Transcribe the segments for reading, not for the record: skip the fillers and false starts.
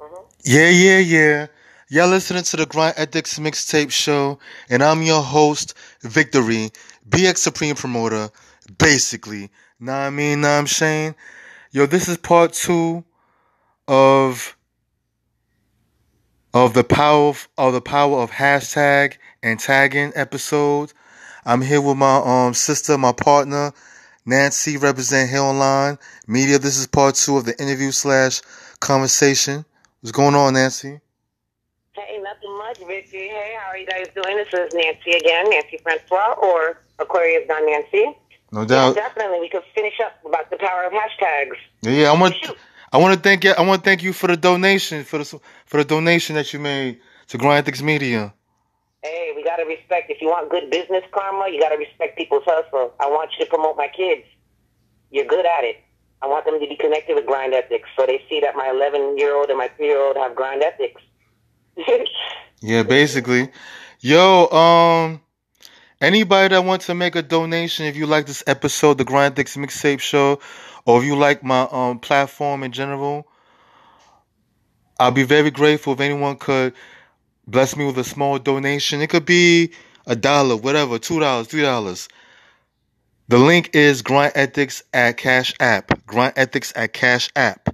Yeah. Y'all listening to the Grind Ethics Mixtape Show, and I'm your host, Victory, BX Supreme Promoter, basically. Know I'm Shane. Yo, this is part two of the power of hashtag and tagging episode. I'm here with my sister, my partner, Nancy, represent Here Online Media. This is part two of the interview slash conversation. What's going on, Nancy? Hey, nothing much, Vicky. Hey, how are you guys doing? This is Nancy again, Nancy Francois, or Aquarius Don Nancy. No Yeah, doubt. definitely. We could finish up about the power of hashtags. Yeah, Shoot. I want to thank you. I want to thank you for the donation for the donation that you made to Grind Ethics Media. Hey, we got to respect. If you want good business karma, you got to respect people's hustle. I want you to promote my kids. You're good at it. I want them to be connected with grind ethics, so they see that my 11-year-old and my 3-year-old have grind ethics. Yeah, basically. Yo, anybody that wants to make a donation, if you like this episode, the Grind Ethics Mixtape Show, or if you like my platform in general, I'll be very grateful if anyone could bless me with a small donation. It could be $1, whatever, $2, $3. The link is Grind Ethics at Cash App. Grind Ethics at Cash App.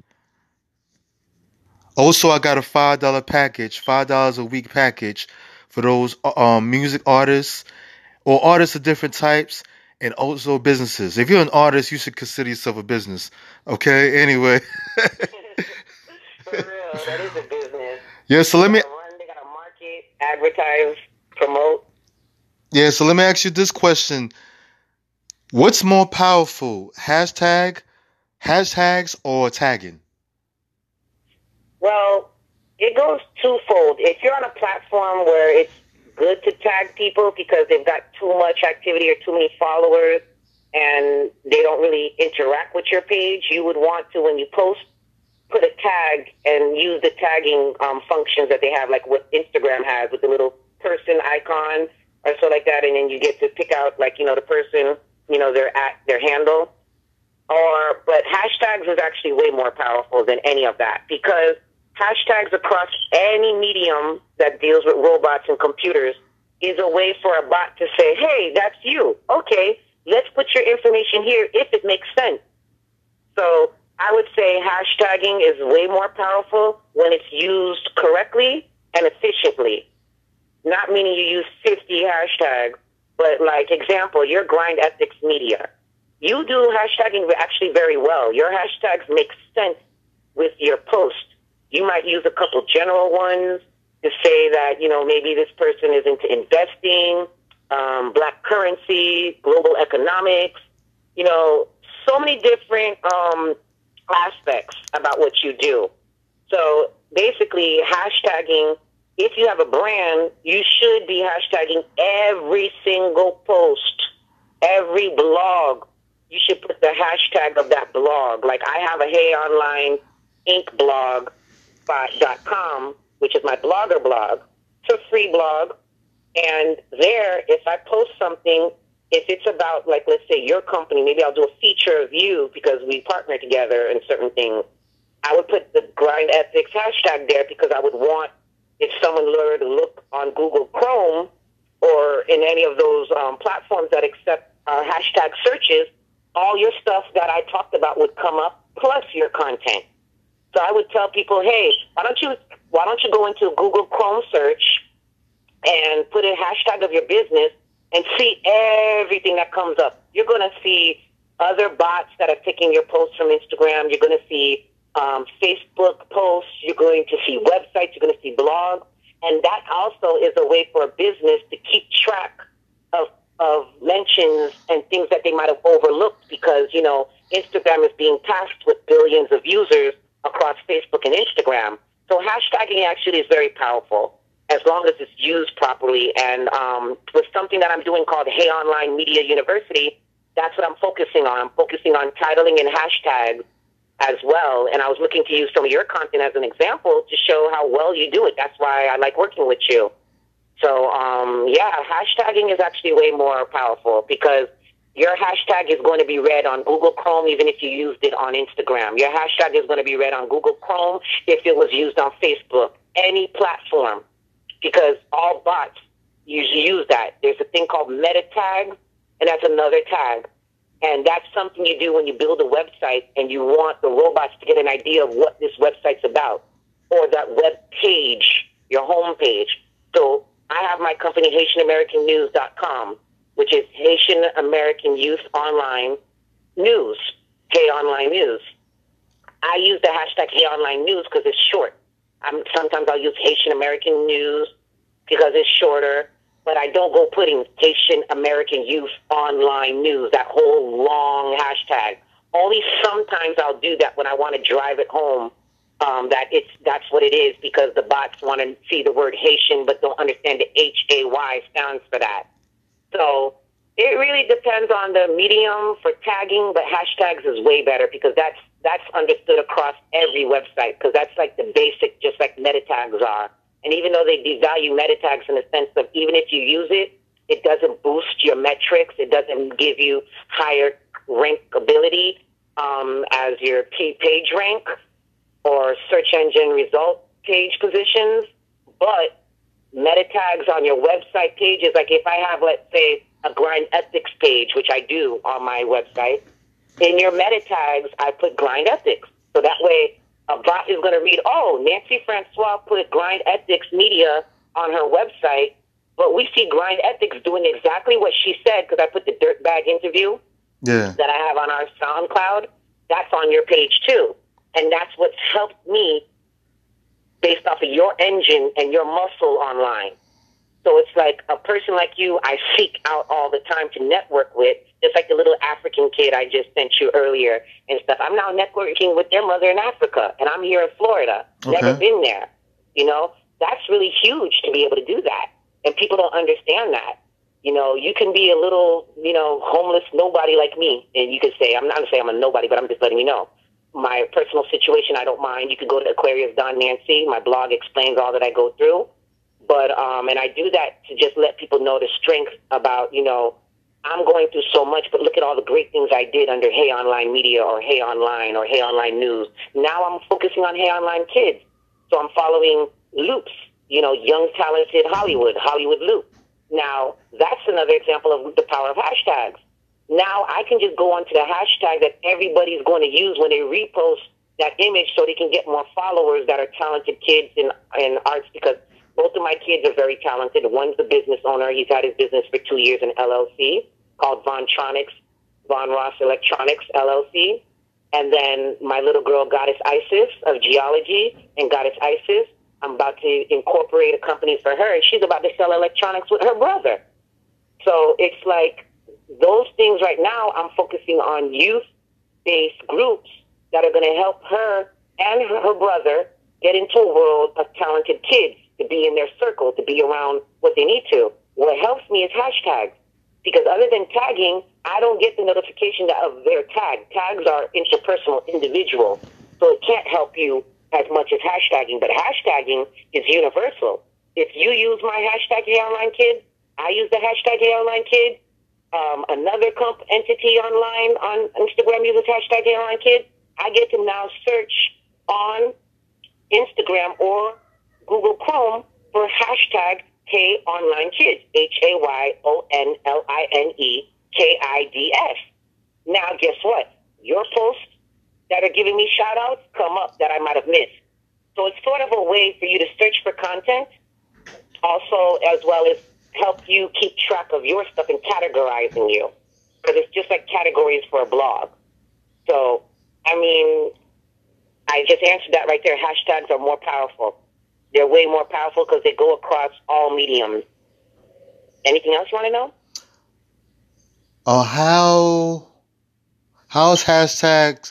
Also, I got a $5 package, $5 a week package for those music artists or artists of different types, and also businesses. If you're an artist, you should consider yourself a business. Okay. Anyway. For real, that is a business. Yeah. So let me. They gotta market, advertise, promote. Yeah. So let me ask you this question: what's more powerful, hashtags, or tagging? Well, it goes twofold. If you're on a platform where it's good to tag people because they've got too much activity or too many followers and they don't really interact with your page, you would want to, when you post, put a tag and use the tagging functions that they have, like what Instagram has with the little person icon or so like that, and then you get to pick out, like, the person, their handle. But hashtags is actually way more powerful than any of that, because hashtags across any medium that deals with robots and computers is a way for a bot to say, hey, that's you. Okay, let's put your information here if it makes sense. So I would say hashtagging is way more powerful when it's used correctly and efficiently. Not meaning you use 50 hashtags, but like example, your Grind Ethics Media. You do hashtagging actually very well. Your hashtags make sense with your post. You might use a couple general ones to say that, maybe this person is into investing, black currency, global economics, so many different aspects about what you do. So basically, hashtagging, if you have a brand, you should be hashtagging every single post, every blog. You should put the hashtag of that blog. Like I have a Hey Online Inc. blog.com, which is my blogger blog. It's a free blog. And there, if I post something, if it's about, like, let's say your company, maybe I'll do a feature of you because we partner together in certain things. I would put the Grind Ethics hashtag there because I would want, if someone were to look on Google Chrome or in any of those platforms that accept hashtag searches, all your stuff that I talked about would come up, plus your content. So I would tell people, hey, why don't you go into Google Chrome search and put a hashtag of your business and see everything that comes up. You're going to see other bots that are taking your posts from Instagram. You're going to see Facebook posts. You're going to see websites. You're going to see blogs. And that also is a way for a business to keep track of mentions and things that they might have overlooked because, Instagram is being tasked with billions of users across Facebook and Instagram. So hashtagging actually is very powerful as long as it's used properly. And with something that I'm doing called Hey Online Media University, that's what I'm focusing on. I'm focusing on titling and hashtags as well. And I was looking to use some of your content as an example to show how well you do it. That's why I like working with you. So, hashtagging is actually way more powerful because Your hashtag is going to be read on Google Chrome even if you used it on Instagram. Your hashtag is going to be read on Google Chrome if it was used on Facebook. Any platform, because all bots usually use that. There's a thing called meta tags, and that's another tag. And that's something you do when you build a website and you want the robots to get an idea of what this website's about, or that web page, your home page. So I have my company, HaitianAmericanNews.com, which is Haitian American Youth Online News, Hey Online News. I use the hashtag Hey Online News because it's short. Sometimes I'll use Haitian American News because it's shorter, but I don't go putting Haitian American Youth Online News, that whole long hashtag. Only sometimes I'll do that when I want to drive it home, that's what it is, because the bots want to see the word Haitian but don't understand the H-A-Y stands for that. So it really depends on the medium for tagging, but hashtags is way better because that's understood across every website, because that's like the basic, just like meta tags are. And even though they devalue meta tags in the sense of even if you use it, it doesn't boost your metrics. It doesn't give you higher rankability as your page rank or search engine result page positions. But meta tags on your website pages, like if I have, let's say, a grind ethics page, which I do on my website, in your meta tags, I put grind ethics. So that way a bot is going to read, oh, Nancy Francois put grind ethics media on her website, but we see grind ethics doing exactly what she said, because I put the dirtbag interview that I have on our SoundCloud. That's on your page too. And that's what's helped me based off of your engine and your muscle online. So it's like a person like you, I seek out all the time to network with, just like the little African kid I just sent you earlier and stuff. I'm now networking with their mother in Africa, and I'm here in Florida. Okay. Never been there. You know, that's really huge to be able to do that. And people don't understand that. You know, you can be a little, homeless nobody like me, and you can say, I'm not going to say I'm a nobody, but I'm just letting you know. My personal situation, I don't mind. You can go to Aquarius Don Nancy. My blog explains all that I go through. But, and I do that to just let people know the strength about, I'm going through so much, but look at all the great things I did under Hey Online Media or Hey Online or Hey Online News. Now I'm focusing on Hey Online Kids. So I'm following Loops, young, talented Hollywood Loop. Now, that's another example of the power of hashtags. Now I can just go onto the hashtag that everybody's going to use when they repost that image so they can get more followers that are talented kids in arts, because both of my kids are very talented. One's the business owner. He's had his business for 2 years in LLC called Von Ross Electronics LLC. And then my little girl, Goddess Isis of Geology, and Goddess Isis, I'm about to incorporate a company for her, and she's about to sell electronics with her brother. So it's like those things right now, I'm focusing on youth-based groups that are going to help her and her brother get into a world of talented kids, to be in their circle, to be around what they need to. What helps me is hashtags, because other than tagging, I don't get the notification of their tag. Tags are interpersonal, individual, so it can't help you as much as hashtagging, but hashtagging is universal. If you use my hashtag Hey Online Kid, I use the hashtag Hey Online Kid. Another entity online on Instagram uses hashtag Hey Online Kid. I get to now search on Instagram or Google Chrome for hashtag Hey Online Kids, HAYONLINEKIDS. Now, guess what? Your posts that are giving me shout outs come up that I might have missed. So it's sort of a way for you to search for content, also as well as help you keep track of your stuff and categorizing you, because it's just like categories for a blog. So, I just answered that right there. Hashtags are more powerful. They're way more powerful because they go across all mediums. Anything else you want to know? How's hashtags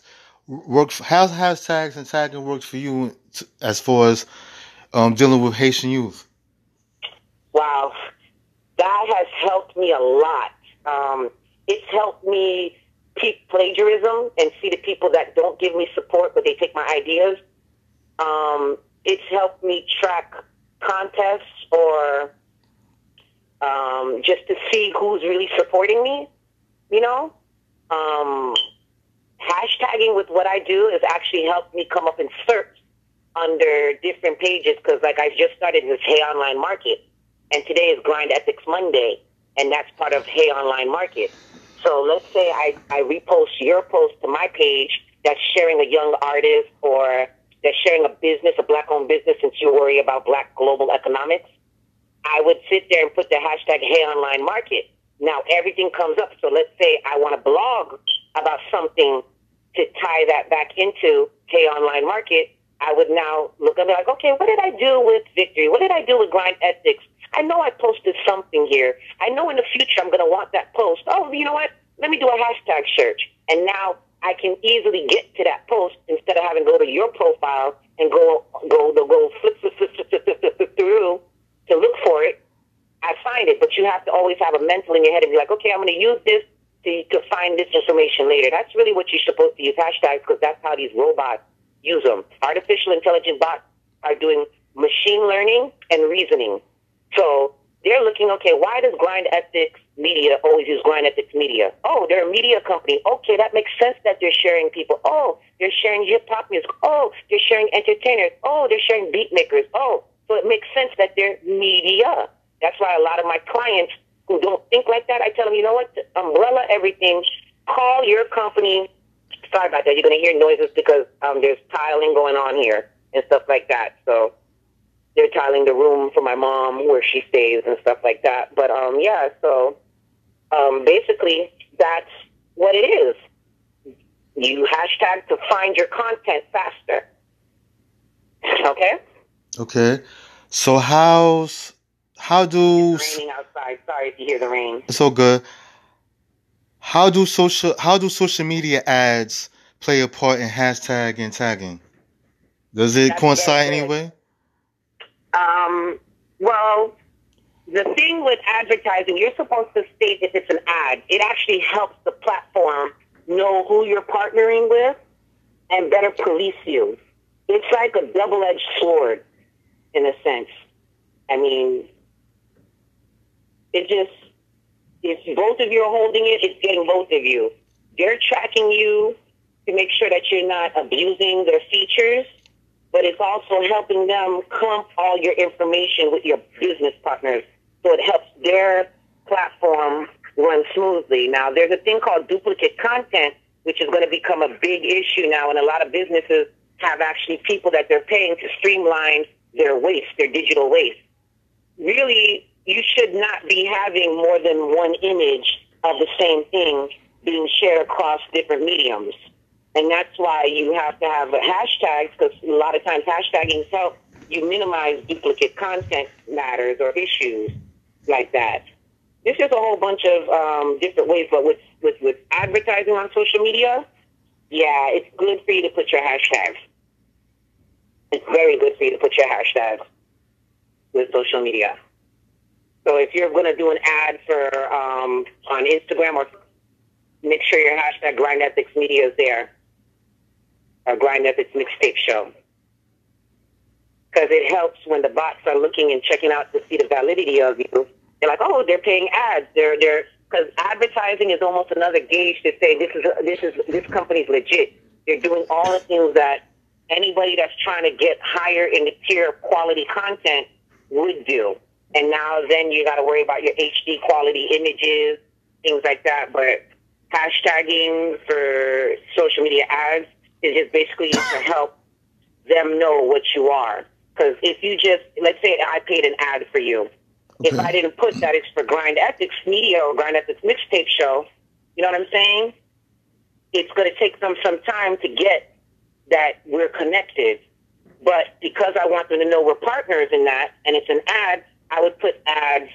and tagging works for you as far as dealing with Haitian youth? Wow, that has helped me a lot. It's helped me keep plagiarism and see the people that don't give me support, but they take my ideas. It's helped me track contests or just to see who's really supporting me. you know. Hashtagging with what I do has actually helped me come up in search under different pages because, like, I just started this Hey Online Market, and today is Grind Ethics Monday, and that's part of Hey Online Market. So let's say I repost your post to my page that's sharing a young artist or that's sharing a business, a black-owned business, since you worry about black global economics. I would sit there and put the hashtag Hey Online Market. Now everything comes up. So let's say I want to blog about something to tie that back into Hey Online Market. I would now look and be like, okay, what did I do with Victory? What did I do with Grind Ethics? I know I posted something here. I know in the future I'm going to want that post. Oh, you know what? Let me do a hashtag search. And now I can easily get to that post instead of having to go to your profile and go flip through to look for it. I find it, but you have to always have a mental in your head and be like, okay, I'm going to use this to find this information later. That's really what you're supposed to use hashtags because that's how these robots use them. Artificial intelligent bots are doing machine learning and reasoning. So they're looking, okay, why does Grind Ethics Media always use Grind Ethics Media? Oh, they're a media company. Okay, that makes sense that they're sharing people. Oh, they're sharing hip-hop music. Oh, they're sharing entertainers. Oh, they're sharing beat makers. Oh, so it makes sense that they're media. That's why a lot of my clients who don't think like that, I tell them, you know what, umbrella everything. Call your company. Sorry about that. You're going to hear noises because there's tiling going on here and stuff like that. So they're tiling the room for my mom where she stays and stuff like that. But, yeah, so basically that's what it is. You hashtag to find your content faster. Okay? Okay. So how do... It's raining outside. Sorry if you hear the rain. It's all good. How do social media ads play a part in hashtag and tagging? Does it coincide anyway? Well, the thing with advertising, you're supposed to state if it's an ad. It actually helps the platform know who you're partnering with and better police you. It's like a double-edged sword, in a sense. I mean, if both of you are holding it, it's getting both of you. They're tracking you to make sure that you're not abusing their features, but it's also helping them clump all your information with your business partners so it helps their platform run smoothly. Now, there's a thing called duplicate content, which is going to become a big issue now, and a lot of businesses have actually people that they're paying to streamline their waste, their digital waste. Really, you should not be having more than one image of the same thing being shared across different mediums. And that's why you have to have hashtags, because a lot of times hashtagging helps you minimize duplicate content matters or issues like that. There's just a whole bunch of different ways, but with advertising on social media, yeah, it's good for you to put your hashtags. It's very good for you to put your hashtags with social media. So if you're going to do an ad for on Instagram, or make sure your hashtag Grind Ethics Media is there, or Grind Ethics Mixtape Show, because it helps when the bots are looking and checking out to see the validity of you. They're like, oh, they're paying ads. They're because advertising is almost another gauge to say this company's legit. They're doing all the things that anybody that's trying to get higher in the tier of quality content would do. And now then you got to worry about your HD quality images, things like that. But hashtagging for social media ads is just basically to help them know what you are. Because if you just, let's say I paid an ad for you. Okay. If I didn't put that it's for Grind Ethics Media or Grind Ethics Mixtape Show, you know what I'm saying? It's going to take them some time to get that we're connected. But because I want them to know we're partners in that, and it's an ad, I would put ads.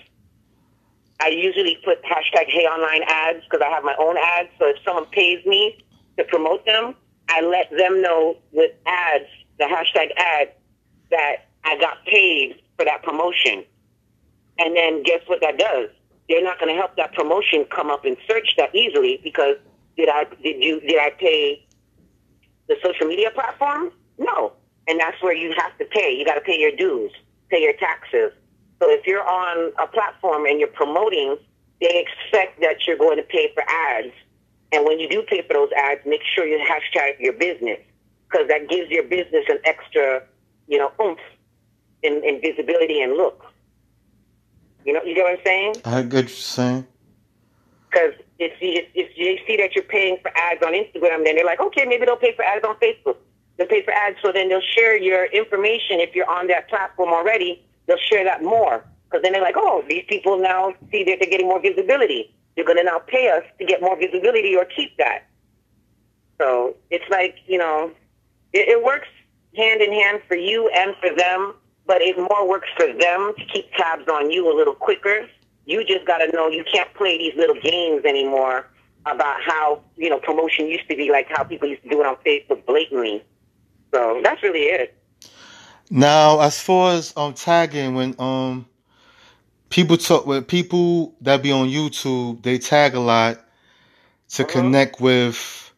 I usually put hashtag Hey Online ads because I have my own ads. So if someone pays me to promote them, I let them know with ads, the hashtag ad, that I got paid for that promotion. And then guess what that does? They're not going to help that promotion come up in search that easily because did I pay the social media platform? No. And that's where you have to pay. You got to pay your dues, pay your taxes. So if you're on a platform and you're promoting they expect that you're going to pay for ads. And when you do pay for those ads, make sure you hashtag your business, because that gives your business an extra, oomph in visibility and look. You get what I'm saying? I get what you're saying. Because if you see that you're paying for ads on Instagram, then they're like, okay, maybe they'll pay for ads on Facebook. They'll pay for ads, so then they'll share your information. If you're on that platform already, they'll share that more. Because then they're like, oh, these people now see that they're getting more visibility. They're going to now pay us to get more visibility or keep that. So it's like, it works hand in hand for you and for them, but it more works for them to keep tabs on you a little quicker. You just got to know you can't play these little games anymore about how, promotion used to be, like how people used to do it on Facebook blatantly. So that's really it. Now, as far as tagging, when people talk with people that be on YouTube, they tag a lot to connect with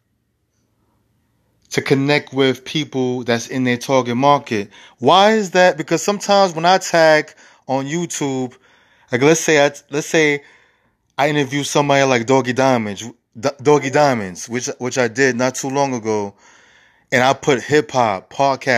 people that's in their target market. Why is that? Because sometimes when I tag on YouTube, like let's say I interview somebody like Doggy Diamonds, which I did not too long ago, and I put hip hop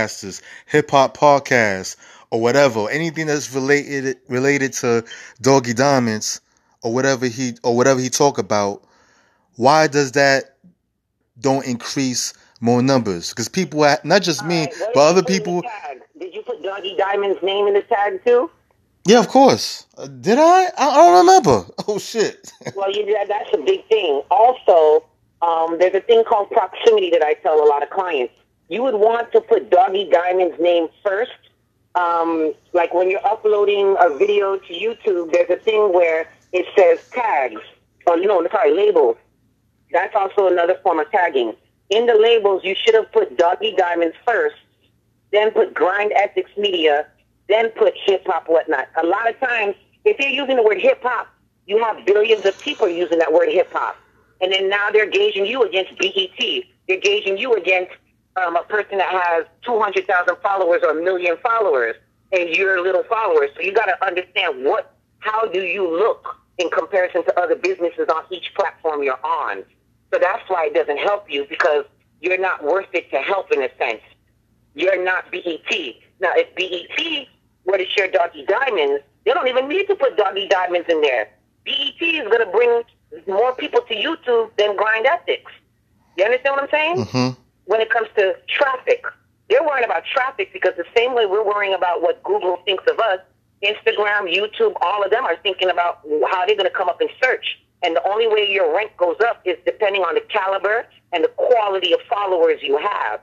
podcasts, or whatever, anything that's related to Doggy Diamonds, or whatever he talk about. Why does that don't increase more numbers? Because people, not just me, but other people. Did you put Doggy Diamond's name in the tag too? Yeah, of course. Did I? I don't remember. Oh, shit. Well, that's a big thing. Also, there's a thing called proximity that I tell a lot of clients. You would want to put Doggy Diamond's name first. Like when you're uploading a video to YouTube, there's a thing where it says tags. Labels. That's also another form of tagging. In the labels, you should have put Doggy Diamonds first, then put Grind Ethics Media, then put hip-hop whatnot. A lot of times, if you're using the word hip-hop, you have billions of people using that word hip-hop. And then now they're gauging you against BET. They're gauging you against a person that has 200,000 followers or 1 million followers, and you're little followers. So you got to understand how do you look in comparison to other businesses on each platform you're on. So that's why it doesn't help you, because you're not worth it to help in a sense. You're not BET. Now, if BET were to share Doggy Diamonds, they don't even need to put Doggy Diamonds in there. BET is going to bring more people to YouTube than Grind Ethics. You understand what I'm saying? Mm-hmm. When it comes to traffic, they're worrying about traffic, because the same way we're worrying about what Google thinks of us, Instagram, YouTube, all of them are thinking about how they're going to come up in search. And the only way your rank goes up is depending on the caliber and the quality of followers you have.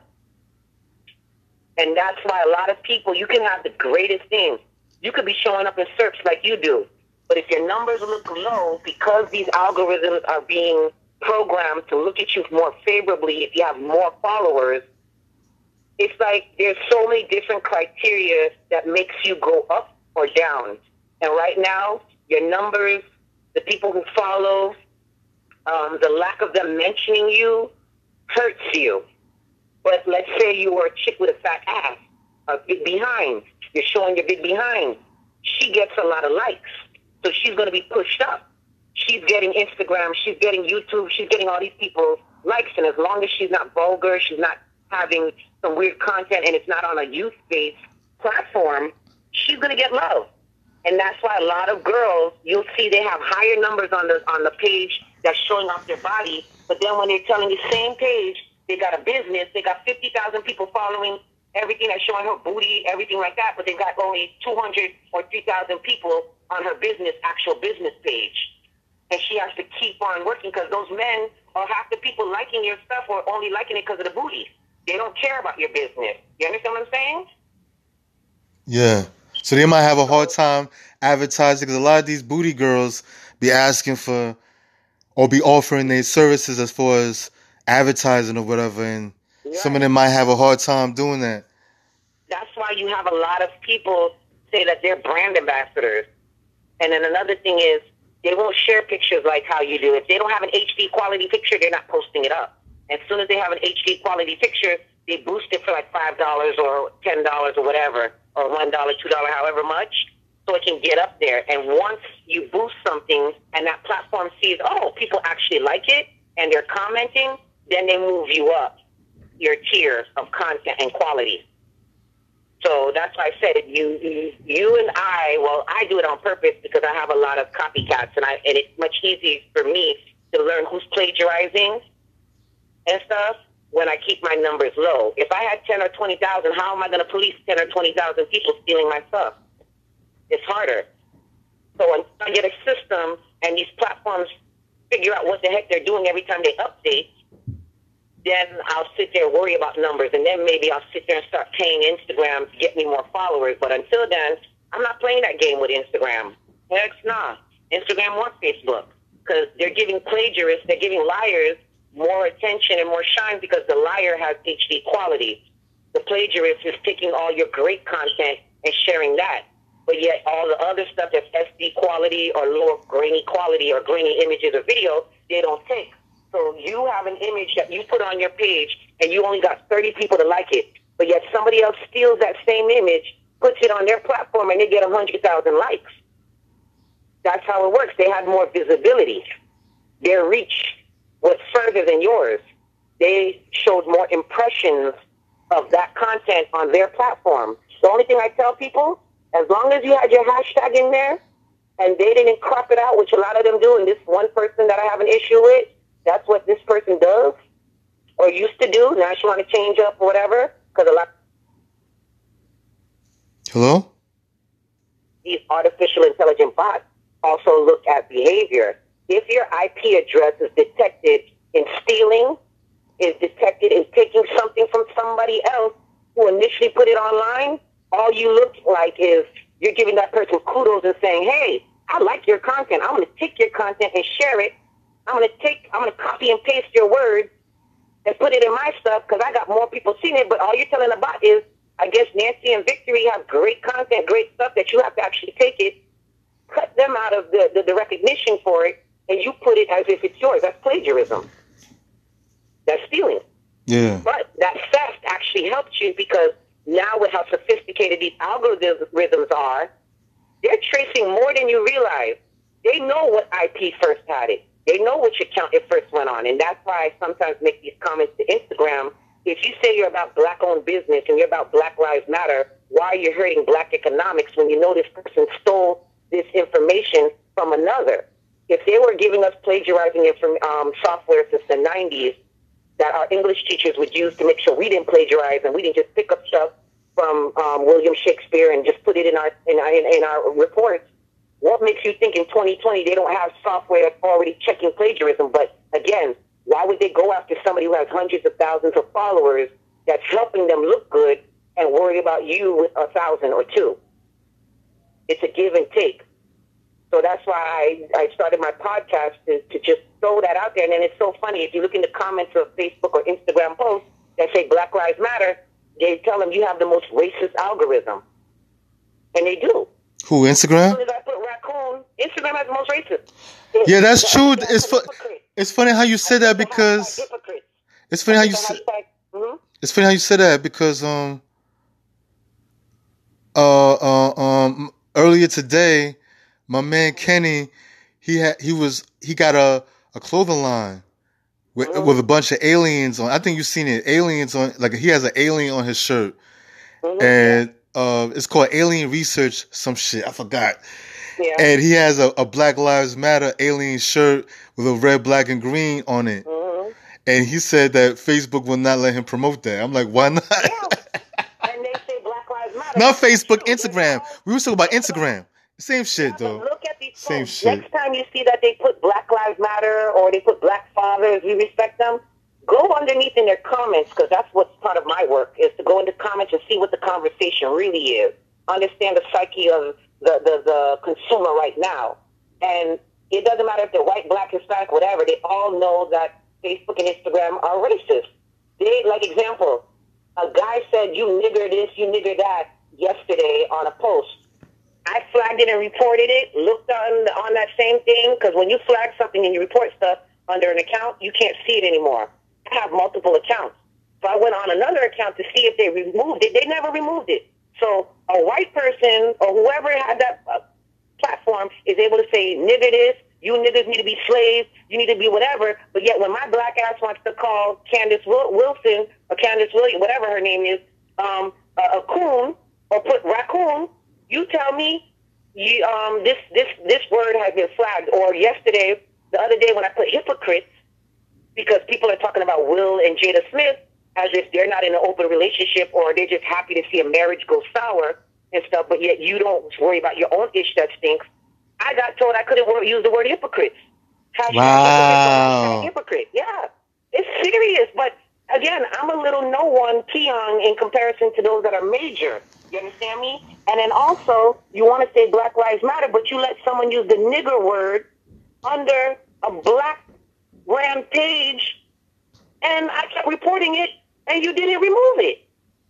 And that's why a lot of people, you can have the greatest things. You could be showing up in search like you do. But if your numbers look low, because these algorithms are being programmed to look at you more favorably if you have more followers, it's like there's so many different criteria that makes you go up or down. And right now, your numbers, the people who follow, the lack of them mentioning you hurts you. But let's say you were a chick with a fat ass, a big behind. You're showing your big behind. She gets a lot of likes. So she's going to be pushed up. She's getting Instagram. She's getting YouTube. She's getting all these people likes. And as long as she's not vulgar, she's not having some weird content, and it's not on a youth-based platform, she's going to get love. And that's why a lot of girls, you'll see they have higher numbers on the page that's showing off their body. But then when they're telling the same page, they got a business, they got 50,000 people following everything that's showing her booty, everything like that, but they got only 200 or 3,000 people on her actual business page. And she has to keep on working, because those men, or half the people liking your stuff, are only liking it because of the booty. They don't care about your business. You understand what I'm saying? Yeah. So they might have a hard time advertising, because a lot of these booty girls be asking for, or be offering their services as far as advertising or whatever, and some of them might have a hard time doing that. That's why you have a lot of people say that they're brand ambassadors. And then another thing is, they won't share pictures like how you do. If they don't have an HD quality picture, they're not posting it up. As soon as they have an HD quality picture, they boost it for like $5 or $10 or whatever, or $1, $2, however much. so it can get up there. And once you boost something and that platform sees, oh, people actually like it and they're commenting, then they move you up your tier of content and quality. So that's why I said it. You and I do it on purpose because I have a lot of copycats, and it's much easier for me to learn who's plagiarizing and stuff when I keep my numbers low. If I had 10 or 20,000, how am I going to police 10 or 20,000 people stealing my stuff? It's harder. So until I get a system and these platforms figure out what the heck they're doing every time they update, then I'll sit there and worry about numbers, and then maybe I'll sit there and start paying Instagram to get me more followers. But until then, I'm not playing that game with Instagram. Heck nah. Instagram wants Facebook because they're giving plagiarists, they're giving liars more attention and more shine because the liar has HD quality. The plagiarist is taking all your great content and sharing that. But yet all the other stuff that's SD quality or lower grainy quality or grainy images or video, they don't take. So you have an image that you put on your page and you only got 30 people to like it, but yet somebody else steals that same image, puts it on their platform, and they get 100,000 likes. That's how it works. They have more visibility. Their reach was further than yours. They showed more impressions of that content on their platform. The only thing I tell people, as long as you had your hashtag in there and they didn't crop it out, which a lot of them do, and this one person that I have an issue with, that's what this person does or used to do. Now she want to change up or whatever because a lot. Hello? These artificial intelligent bots also look at behavior. If your IP address is detected in stealing, is detected in taking something from somebody else who initially put it online, all you look like is you're giving that person kudos and saying, hey, I like your content. I'm going to take your content and share it. I'm going to copy and paste your words and put it in my stuff because I got more people seeing it. But all you're telling the bot is, I guess Nancy and Victory have great content, great stuff that you have to actually take it, cut them out of the recognition for it, and you put it as if it's yours. That's plagiarism. That's stealing. Yeah. But that theft actually helps you because now with how sophisticated these algorithms are, they're tracing more than you realize. They know what IP first had it. They know which account it first went on. And that's why I sometimes make these comments to Instagram. If you say you're about black-owned business and you're about Black Lives Matter, why are you hurting black economics when you know this person stole this information from another? If they were giving us plagiarizing software since the 90s that our English teachers would use to make sure we didn't plagiarize and we didn't just pick up stuff from William Shakespeare and just put it in our reports, what makes you think in 2020 they don't have software that's already checking plagiarism? But again, why would they go after somebody who has hundreds of thousands of followers that's helping them look good and worry about you with 1,000 or 2? It's a give and take. So that's why I started my podcast to just throw that out there. And then it's so funny. If you look in the comments of Facebook or Instagram posts that say Black Lives Matter, they tell them you have the most racist algorithm. And they do. Who, Instagram? As soon as I put raccoon, Instagram has the most racist. Yeah, that's true. It's funny how you said that because it's funny how you said. It's funny how you said that because earlier today, my man Kenny, he got a clothing line with a bunch of aliens on. I think you've seen it. Aliens on, like he has an alien on his shirt, and it's called Alien Research, some shit. I forgot. Yeah. And he has a Black Lives Matter alien shirt with a red, black, and green on it. Mm-hmm. And he said that Facebook will not let him promote that. I'm like, why not? Yeah. And they say Black Lives Matter. Not Facebook, Instagram. We were talking about Instagram. Same shit, though. Look at these same posts. Shit. Next time you see that they put Black Lives Matter or they put Black Fathers, we respect them, go underneath in their comments, because that's what's part of my work, is to go into comments and see what the conversation really is. Understand the psyche of the consumer right now. And it doesn't matter if they're white, black, Hispanic, whatever. They all know that Facebook and Instagram are racist. They, like example, a guy said, you nigger this, you nigger that, yesterday on a post. I flagged it and reported it, looked on that same thing, because when you flag something and you report stuff under an account, you can't see it anymore. I have multiple accounts. So I went on another account to see if they removed it. They never removed it. So a white person or whoever had that platform is able to say, nigger this, you niggas need to be slaves, you need to be whatever, but yet when my black ass wants to call Candace Wilson or Candace Williams, whatever her name is, a coon or put raccoon, you tell me this word has been flagged. Or the other day when I put hypocrites, because people are talking about Will and Jada Smith as if they're not in an open relationship or they're just happy to see a marriage go sour and stuff, but yet you don't worry about your own ish that stinks. I got told I couldn't use the word hypocrites. Wow. Hypocrite. Yeah. It's serious, but again, I'm a little no one peon in comparison to those that are major. You understand me? And then also, you want to say Black Lives Matter, but you let someone use the nigger word under a black brand page, and I kept reporting it, and you didn't remove it.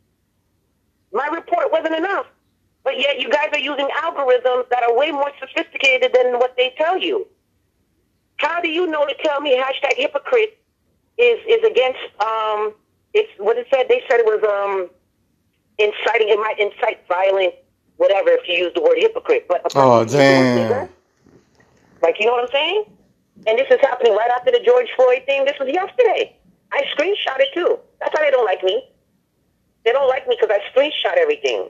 My report wasn't enough. But yet you guys are using algorithms that are way more sophisticated than what they tell you. How do you know to tell me hashtag hypocrite is against, it's what it said? They said it was inciting, it might incite violence, whatever, if you use the word hypocrite. But Oh, damn. Like, you know what I'm saying? And this is happening right after the George Floyd thing. This was yesterday. I screenshot it too. That's why they don't like me. They don't like me because I screenshot everything.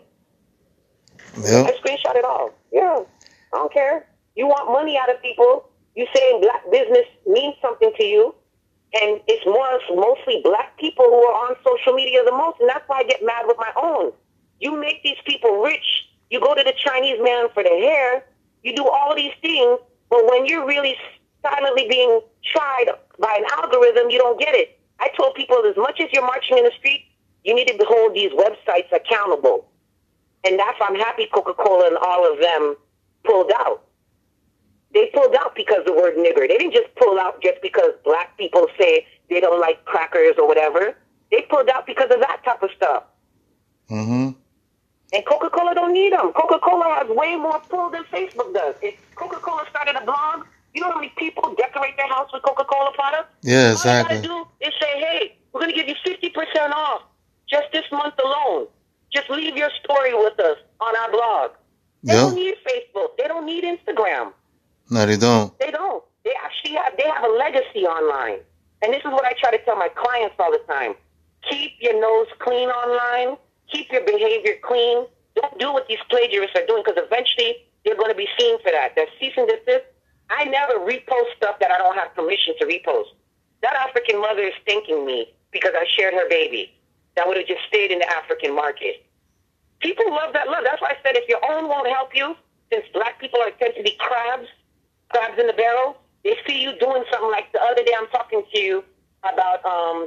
Yep. I screenshot it all. Yeah. I don't care. You want money out of people. You saying black business means something to you. And it's mostly black people who are on social media the most. And that's why I get mad with my own. You make these people rich. You go to the Chinese man for the hair. You do all these things. But when you're really silently being tried by an algorithm, you don't get it. I told people as much as you're marching in the street, you need to hold these websites accountable. And that's why I'm happy Coca-Cola and all of them pulled out. They pulled out because of the word nigger. They didn't just pull out just because black people say they don't like crackers or whatever. They pulled out because of that type of stuff. Mm-hmm. And Coca-Cola don't need them. Coca-Cola has way more pull than Facebook does. If Coca-Cola started a blog, you know how many people decorate their house with Coca-Cola products? Yeah, exactly. All you gotta do is say, hey, we're going to give you 50% off just this month alone. Just leave your story with us on our blog. They don't need Facebook. They don't need Instagram. No, they don't. They don't. They actually have a legacy online. And this is what I try to tell my clients all the time. Keep your nose clean online. Keep your behavior clean. Don't do what these plagiarists are doing, because eventually they're going to be seen for that. They're cease and desist. I never repost stuff that I don't have permission to repost. That African mother is thanking me because I shared her baby. That would have just stayed in the African market. People love that love. That's why I said if your own won't help you, since black people tend to be crabs in the barrel, they see you doing something like the other day I'm talking to you about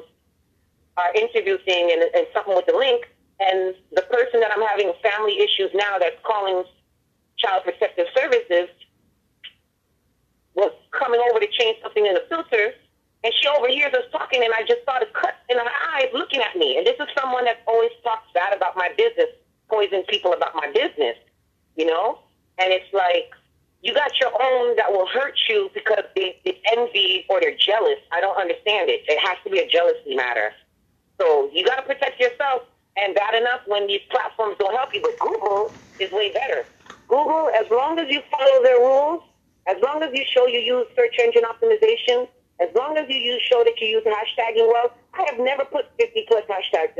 our interview thing and something with the link, and the person that I'm having family issues now that's calling Child Protective Services was coming over to change something in the filter, and she overhears us talking, and I just saw the cut in her eyes looking at me. And this is someone that always talks bad about my business, poison people about my business, you know? And it's like, you got your own that will hurt you because they envy or they're jealous. I don't understand it. It has to be a jealousy matter. So you got to protect yourself, and bad enough when these platforms don't help you, but Google is way better. Google, as long as you follow their rules, as long as you show you use search engine optimization, as long as you show that you use hashtagging well, I have never put 50 plus hashtags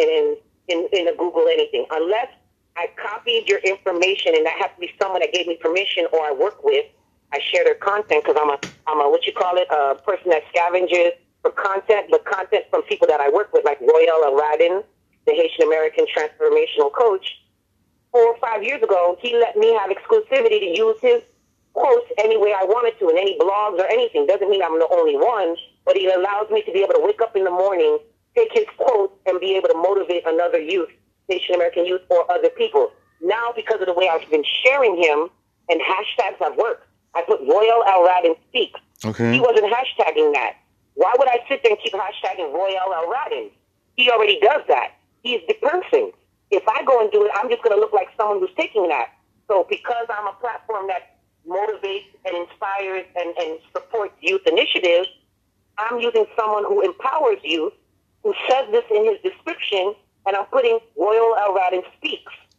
in a Google anything, unless I copied your information, and that has to be someone that gave me permission or I work with. I share their content because I'm a a person that scavenges for content, but content from people that I work with, like Royal Aladdin, the Haitian American transformational coach. 4 or 5 years ago, he let me have exclusivity to use his quotes any way I wanted to in any blogs or anything. Doesn't mean I'm the only one, but he allows me to be able to wake up in the morning, take his quotes, and be able to motivate another youth, Haitian American youth, or other people. Now, because of the way I've been sharing him and hashtags have worked, I put Royal Aladdin Speaks. Okay. He wasn't hashtagging that. Why would I sit there and keep hashtagging Royal Aladdin? He already does that. He's the person. If I go and do it, I'm just going to look like someone who's taking that. So because I'm a platform that motivates and inspires and supports youth initiatives, I'm using someone who empowers youth, who says this in his description, and I'm putting Royal Aladdin Speaks.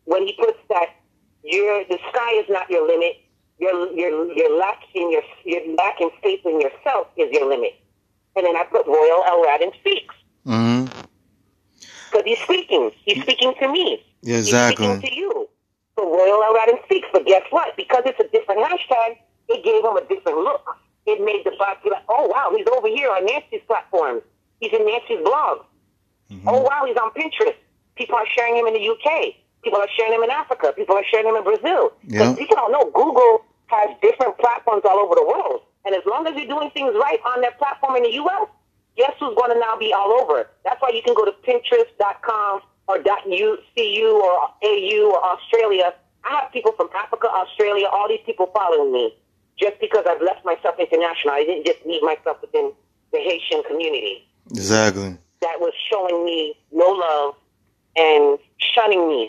when he puts that the sky is not your limit. You're lacking faith in yourself is your limit. And then I put Royal Al-Radin speaks. Mm-hmm. Because he's speaking. He's speaking to me. Yeah, exactly. He's speaking to you. So Royal Al-Radin speaks. But guess what? Because it's a different hashtag, it gave him a different look. It made the bot be like, oh, wow, he's over here on Nancy's platform. He's in Nancy's blog. Mm-hmm. Oh, wow, he's on Pinterest. People are sharing him in the UK. People are sharing him in Africa. People are sharing him in Brazil. Because people don't know Google has different platforms all over the world. And as long as you're doing things right on their platform in the U.S., guess who's going to now be all over? That's why you can go to Pinterest.com or .cu or AU or Australia. I have people from Africa, Australia, all these people following me just because I've left myself international. I didn't just leave myself within the Haitian community. Exactly. That was showing me no love and shunning me.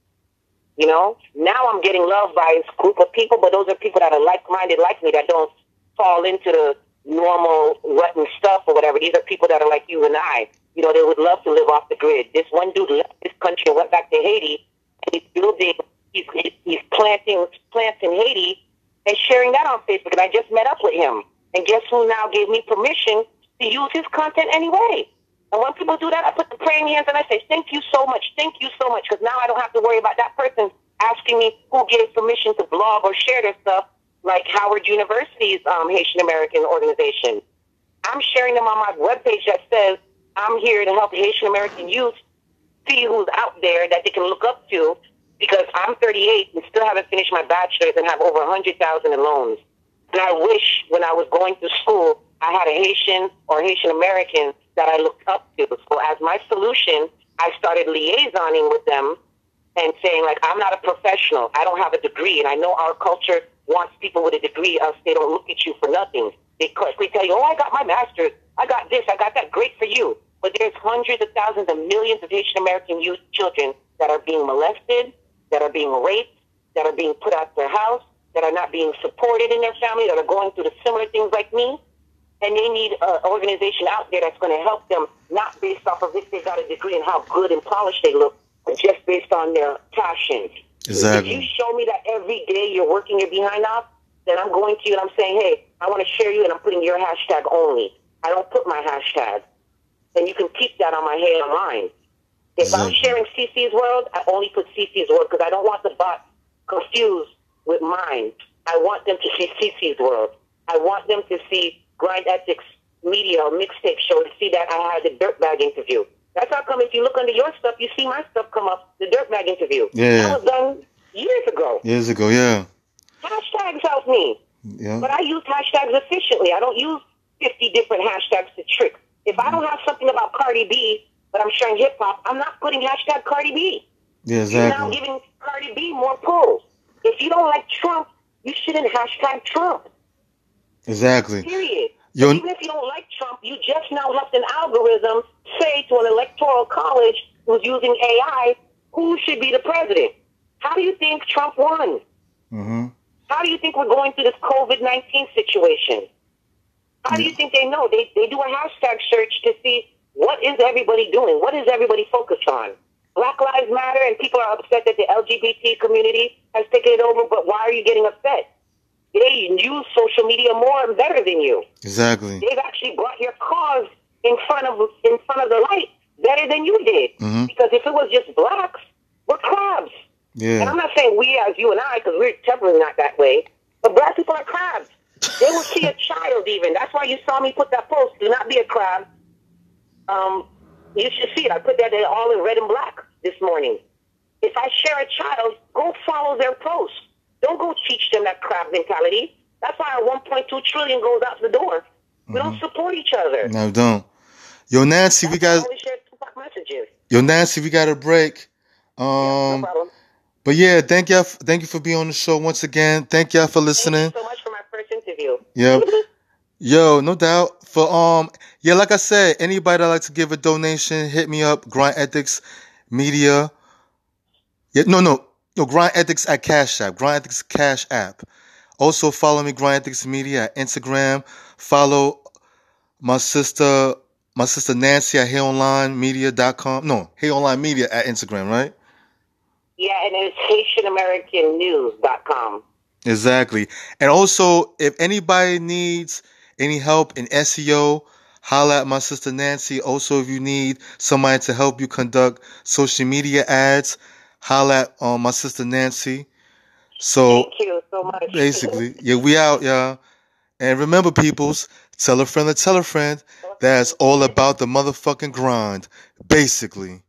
You know, now I'm getting loved by a group of people, but those are people that are like-minded like me that don't fall into the normal rotten stuff or whatever. These are people that are like you and I. You know, they would love to live off the grid. This one dude left this country and went back to Haiti, and he's building, he's planting plants in Haiti and sharing that on Facebook. And I just met up with him. And guess who now gave me permission to use his content anyway? And when people do that, I put the praying hands and I say, thank you so much. Thank you so much. Because now I don't have to worry about that person asking me who gave permission to blog or share their stuff, like Howard University's Haitian American organization. I'm sharing them on my webpage that says, I'm here to help Haitian American youth see who's out there that they can look up to, because I'm 38 and still haven't finished my bachelor's and have over 100,000 in loans. And I wish when I was going to school, I had a Haitian or Haitian American that I looked up to. So as my solution, I started liaisoning with them and saying, like, I'm not a professional. I don't have a degree. And I know our culture wants people with a degree, else they don't look at you for nothing. They quickly tell you, oh, I got my master's. I got this. I got that. Great for you. But there's hundreds of thousands and millions of Haitian American youth children that are being molested, that are being raped, that are being put out their house, that are not being supported in their family, that are going through the similar things like me. And they need an organization out there that's going to help them, not based off of if they got a degree and how good and polished they look, but just based on their passion. Exactly. If you show me that every day you're working your behind off, then I'm going to you and I'm saying, hey, I want to share you, and I'm putting your hashtag only. I don't put my hashtag. And you can keep that on my head online. If I'm sharing CC's World, I only put CC's World because I don't want the bot confused with mine. I want them to see CC's World. I want them to see Grind Ethics Media or Mixtape Show to see that I had the Dirtbag interview. That's how come if you look under your stuff, you see my stuff come up, the Dirtbag interview. Yeah. That was done years ago. Years ago, yeah. Hashtags help me. Yeah. But I use hashtags efficiently. I don't use 50 different hashtags to trick. If I don't have something about Cardi B, but I'm sharing hip-hop, I'm not putting hashtag Cardi B. Yeah, exactly. You're now giving Cardi B more pull. If you don't like Trump, you shouldn't hashtag Trump. Exactly. Period. Even if you don't like Trump, you just now helped an algorithm say to an electoral college who's using AI who should be the president. How do you think Trump won? Mm-hmm. How do you think we're going through this COVID-19 situation? How do you think they know? They do a hashtag search to see what is everybody doing? What is everybody focused on? Black Lives Matter, and people are upset that the LGBT community has taken it over, but why are you getting upset? They use social media more and better than you. Exactly. They've actually brought your cause in front of the light better than you did. Mm-hmm. Because if it was just blacks, we're crabs. Yeah. And I'm not saying we as you and I, because we're definitely not that way, but black people are crabs. They will see a child even. That's why you saw me put that post, do not be a crab. You should see it. I put that all in red and black this morning. If I share a child, go follow their post. Don't go teach them that crab mentality. That's why our 1.2 trillion goes out the door. We don't support each other. No, don't. Yo, Nancy, we got. Yo, Nancy, we got a break. No problem. But yeah, thank you for being on the show once again. Thank y'all for listening. Thank you so much for my first interview. Yep. Yo, no doubt. For yeah, like I said, anybody that like to give a donation, hit me up. Grind Ethics Media. Yeah, no, Grind Ethics at Cash App. Grind Ethics Cash App. Also follow me, Grind Ethics Media at Instagram. Follow my sister Nancy at HeyOnlineMedia.com. No, Hey Online Media at Instagram, right? Yeah, and it's HaitianAmericanNews.com. Exactly. And also, if anybody needs any help in SEO, holla at my sister Nancy. Also, if you need somebody to help you conduct social media ads, holla at my sister Nancy. So Thank you so much. basically, yeah, we out, y'all. And remember, peoples, tell a friend to tell a friend. That's all about the motherfucking grind. Basically.